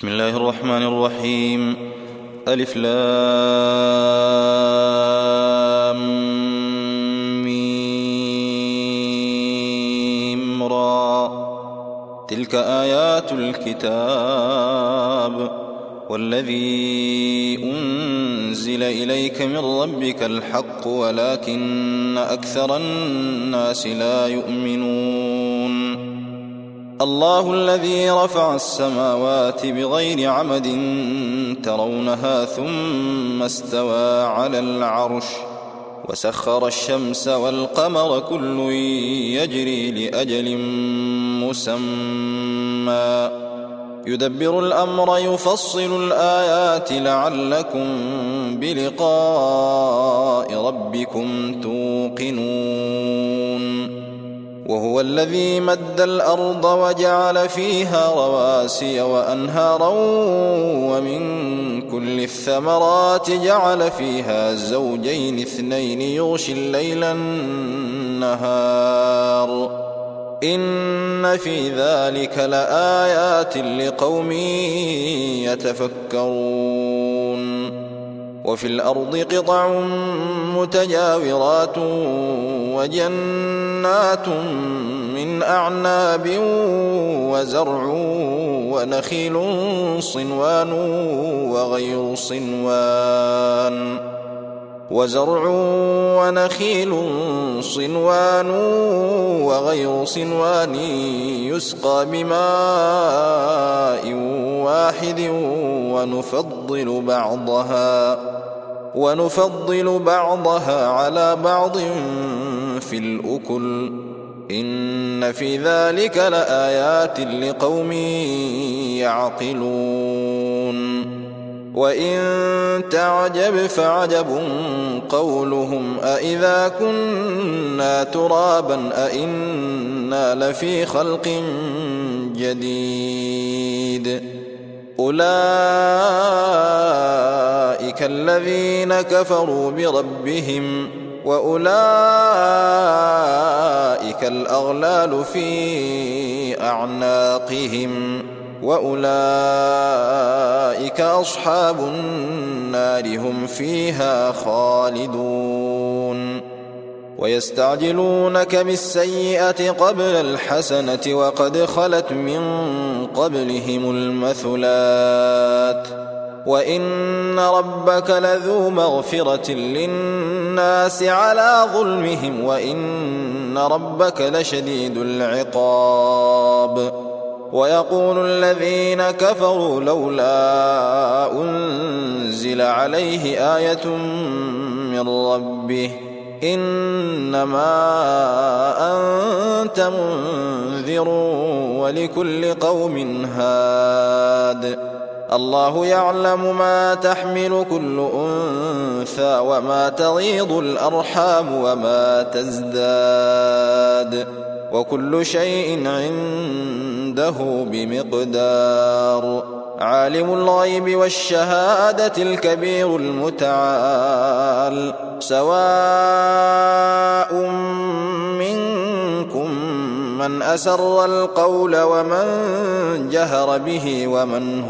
بسم الله الرحمن الرحيم. ألف لام ميم را. تلك آيات الكتاب والذي أنزل إليك من ربك الحق ولكن أكثر الناس لا يؤمنون. الله الذي رفع السماوات بغير عمد ترونها ثم استوى على العرش وسخر الشمس والقمر كل يجري لأجل مسمى يدبر الأمر يفصل الآيات لعلكم بلقاء ربكم توقنون. وهو الذي مد الأرض وجعل فيها رواسي وأنهارا ومن كل الثمرات جعل فيها زوجين اثنين يغشي الليل النهار إن في ذلك لآيات لقوم يتفكرون. وفي الأرض قطع متجاورات وجنات من أعناب وزرع ونخيل صنوان وغير صنوان يسقى بماء واحد ونفضل بعضها على بعض في الأكل إن في ذلك لآيات لقوم يعقلون. وإن تعجب فعجب قولهم أإذا كنا ترابا أإنا لفي خلق جديد أولئك الذين كفروا بربهم وأولئك الأغلال في أعناقهم وأولئك أصحاب النار هم فيها خالدون. ويستعجلونك بالسيئة قبل الحسنة وقد خلت من قبلهم المثلات وإن ربك لذو مغفرة للناس على ظلمهم وإن ربك لشديد العقاب. ويقول الذين كفروا لولا أنزل عليه آية من ربه إنما أنت منذر ولكل قوم هاد. الله يعلم ما تحمل كل أنثى وما تغيض الأرحام وما تزداد وكل شيء عنده بمقدار. عالم الغيب والشهادة الكبير المتعال سواء منكم من أسر القول ومن جهر به ومن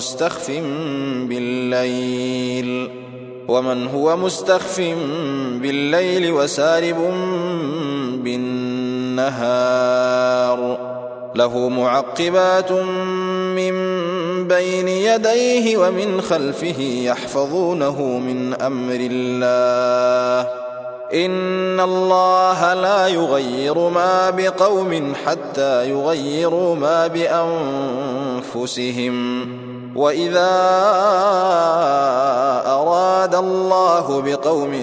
هو مستخف بالليل وسارب بالنهار له معقبات من بين يديه ومن خلفه يحفظونه من أمر الله إن الله لا يغير ما بقوم حتى يغيروا ما بأنفسهم وإذا أراد الله بقوم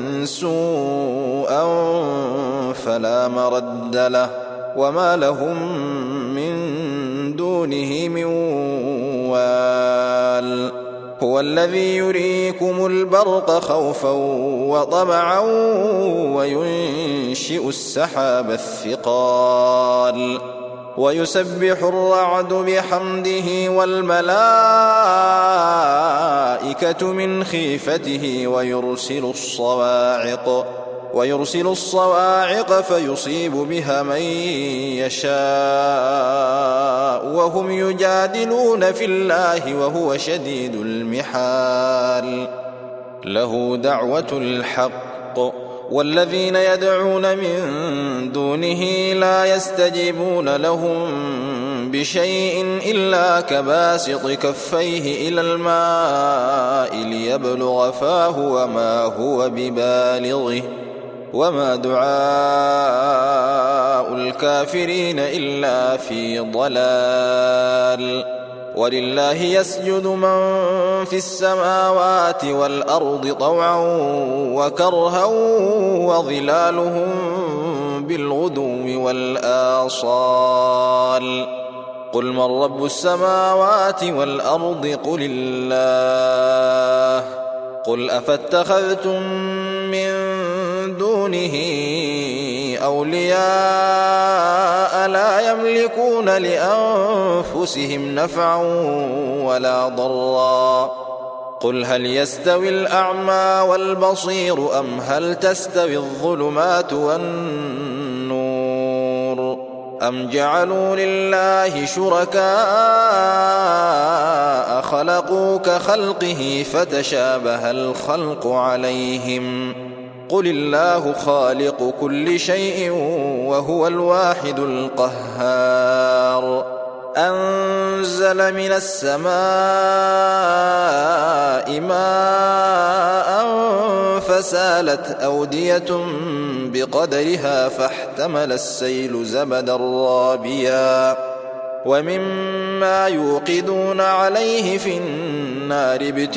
سوءا فلا مرد له وما لهم من دونه من وال. هو الذي يريكم البرق خوفا وطمعا وينشئ السحاب الثقال ويسبح الرعد بحمده والملائكة من خيفته ويرسل الصواعق ويرسل الصواعق فيصيب بها من يشاء وهم يجادلون في الله وهو شديد المحال. له دعوة الحق والذين يدعون من دونه لا يستجيبون لهم بشيء إلا كباسط كفيه إلى الماء ليبلغ فاه وما هو ببالغه وما دعاء الكافرين إلا في ضلال. ولله يسجد من في السماوات والأرض طوعا وكرها وظلالهم بالغدو والآصال. قل من رب السماوات والأرض قل الله. قل أفاتخذتم من دونه أولياء لا يملكون لأنفسهم نفعا ولا ضرا. قل هل يستوي الأعمى والبصير أم هل تستوي الظلمات والنور أم جعلوا لله شركاء خلقوا كخلقه فتشابه الخلق عليهم. قل الله خالق كل شيء وهو الواحد القهار. أنزل من السماء ماء فسالت أودية بقدرها فاحتمل السيل زبدا رابيا ومما يوقدون عليه في النار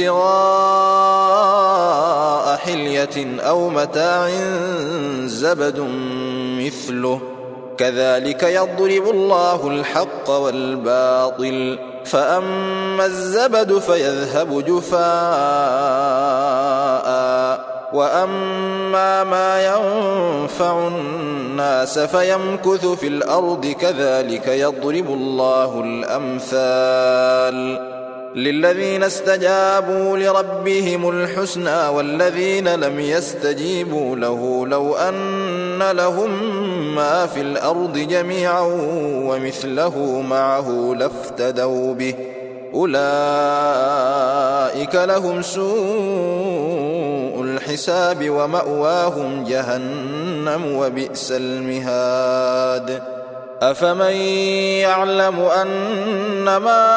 ابتغاء حلية أو متاع زبد مثله كذلك يضرب الله الحق والباطل فأما الزبد فيذهب جفاء وأما ما ينفع الناس فيمكث في الأرض كذلك يضرب الله الأمثال. للذين استجابوا لربهم الحسنى والذين لم يستجيبوا له لو أن لهم ما في الأرض جميعا ومثله معه لافتدوا به أولئك لهم سوء الحساب ومأواهم جهنم وبئس المهاد. أفمن يعلم أنما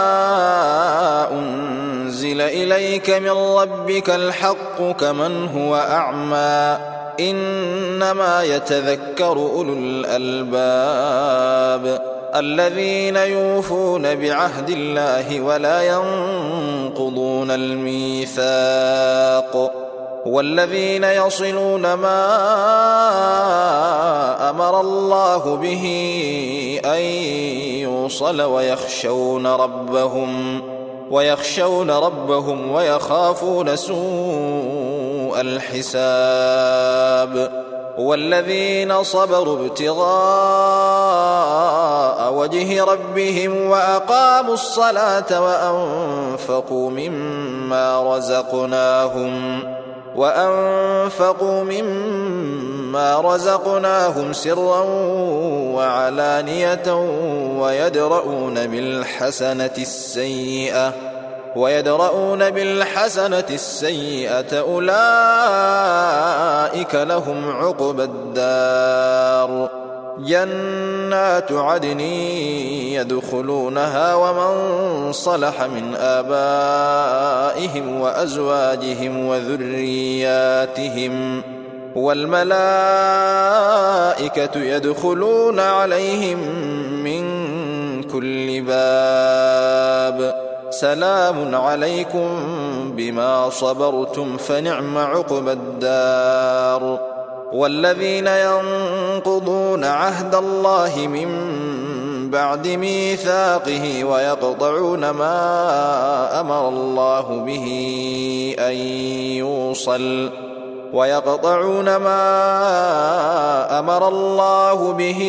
أنزل إليك من ربك الحق كمن هو أعمى إنما يتذكر أولو الألباب الذين يوفون بعهد الله ولا ينقضون الميثاق والذين يصلون ما أمر الله به أن يوصل ويخشون ربهم ويخافون سوء الحساب والذين صبروا ابتغاء وجه ربهم وأقاموا الصلاة وأنفقوا مما رزقناهم سرا وعلانية ويدرؤون بالحسنة السيئة أولئك لهم عقبى الدار جنات عدن يدخلونها ومن صلح من آبائهم وأزواجهم وذرياتهم والملائكة يدخلون عليهم من كل باب سلام عليكم بما صبرتم فنعم عقبى الدار. والذين ينقضون عهد الله من بعد ميثاقه ويقطعون ما أمر الله به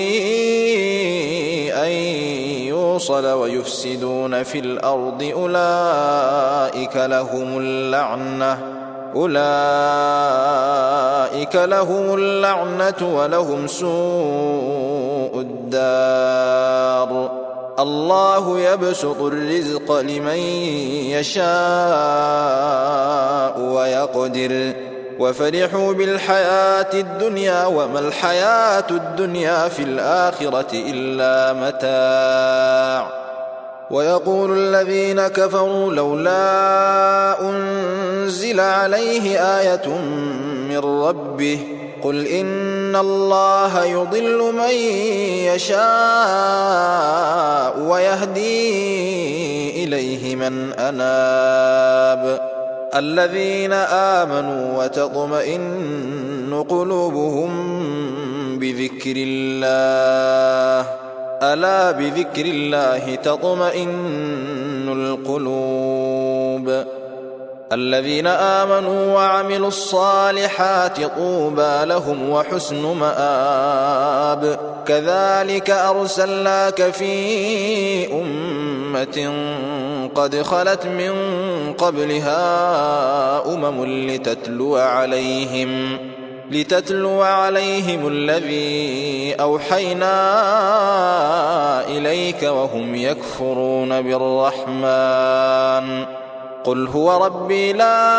أن يوصل ويفسدون في الأرض أولئك لهم اللعنة أولئك لهم اللعنة ولهم سوء الدار الله يبسط الرزق لمن يشاء ويقدر وفرحوا بالحياة الدنيا وما الحياة الدنيا في الآخرة إلا متاع ويقول الذين كفروا لولا أنزل عليه آية من ربه قل إن الله يضل من يشاء ويهدي إليه من أناب الذين آمنوا وتطمئن قلوبهم بذكر الله ألا بذكر الله تطمئن القلوب الذين آمنوا وعملوا الصالحات طوبى لهم وحسن مآب كذلك أرسلناك في أمة قد خلت من قبلها لتتلو عليهم الذي أوحينا إليك وهم يكفرون بالرحمن قل هو ربي لا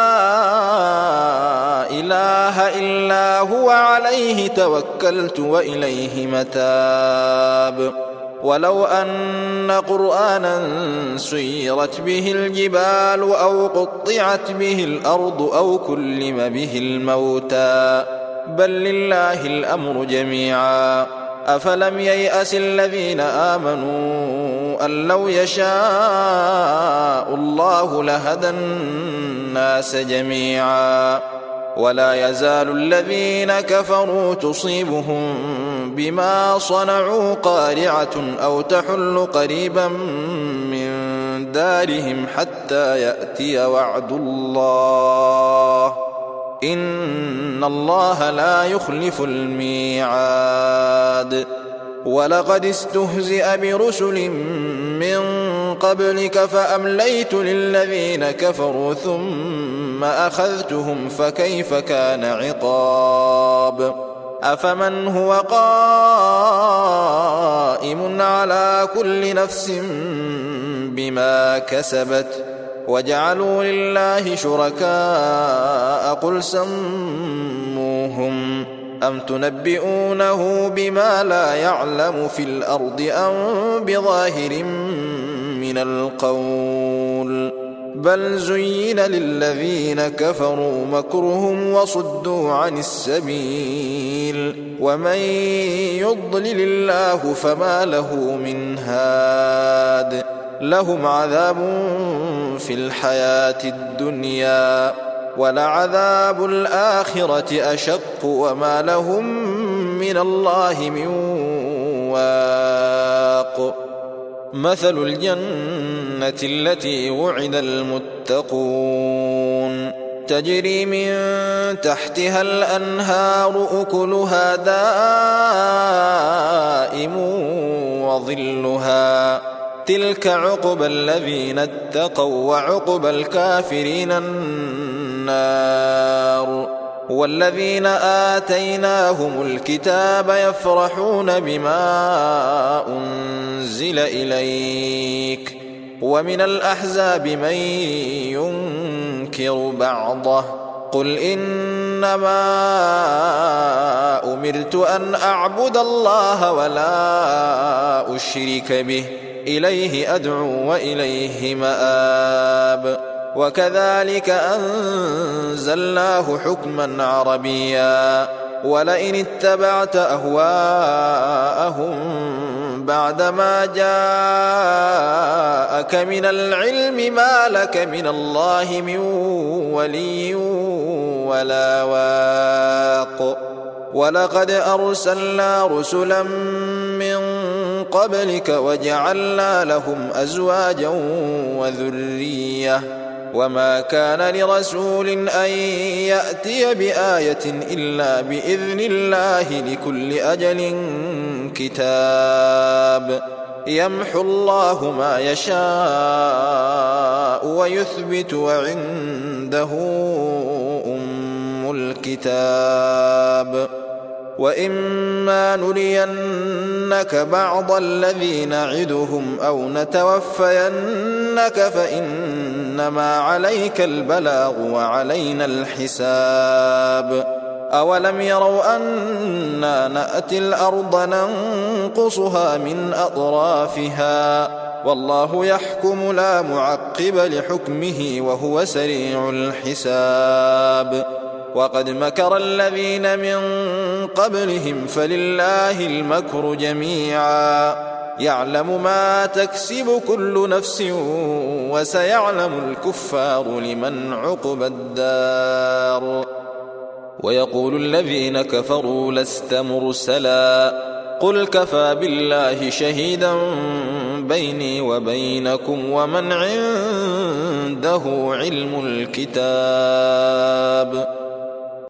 إله إلا هو عليه توكلت وإليه متاب ولو أن قرآنا سيرت به الجبال أو قطعت به الأرض أو كلم به الموتى بل لله الأمر جميعا أفلم ييأس الذين آمنوا أن لو يشاء الله لهدى الناس جميعا ولا يزال الذين كفروا تصيبهم بما صنعوا قارعة أو تحل قريبا من دارهم حتى يأتي وعد الله إن الله لا يخلف الميعاد ولقد استهزئ برسل من قبلك فأمليت للذين كفروا ثم أخذتهم فكيف كان عقاب أفمن هو قائم على كل نفس بما كسبت وجعلوا لله شركاء قل سموهم أم تنبئونه بما لا يعلم في الأرض أم بظاهر من القول بل زين للذين كفروا مكرهم وصدوا عن السبيل ومن يضلل الله فما له من هاد لهم عذاب في الحياة الدنيا ولعذاب الآخرة أشق وما لهم من الله من واق مثل الجنة التي وعد المتقون تجري من تحتها الأنهار أكلها دائم وظلها تلك عقبى الذين اتقوا وعقبى الكافرين النار والذين آتيناهم الكتاب يفرحون بما أنزل إليك ومن الأحزاب من ينكر بعضه قل إنما أمرت أن أعبد الله ولا أشرك به إليه أدعو وإليه مآب وكذلك أنزلناه حكما عربيا ولئن اتبعت أهواءهم بعدما جاءك من العلم ما لك من الله من ولي ولا واق ولقد أرسلنا رسلا من قبلك وجعلنا لهم أزواجا وذرية وما كان لرسول أن يأتي بآية إلا بإذن الله لكل أجل كتاب يمحو الله ما يشاء ويثبت وعنده أم الكتاب. وإما نرينك بعض الذي نعدهم أو نتوفينك فإنما عليك البلاغ وعلينا الحساب. أولم يروا أنا نأتي الأرض ننقصها من أطرافها والله يحكم لا معقب لحكمه وهو سريع الحساب. وقد مكر الذين من قبلهم فلله المكر جميعا يعلم ما تكسب كل نفس وسيعلم الكفار لمن عقبى الدار. ويقول الذين كفروا لست مرسلا قل كفى بالله شهيدا بيني وبينكم ومن عنده علم الكتاب.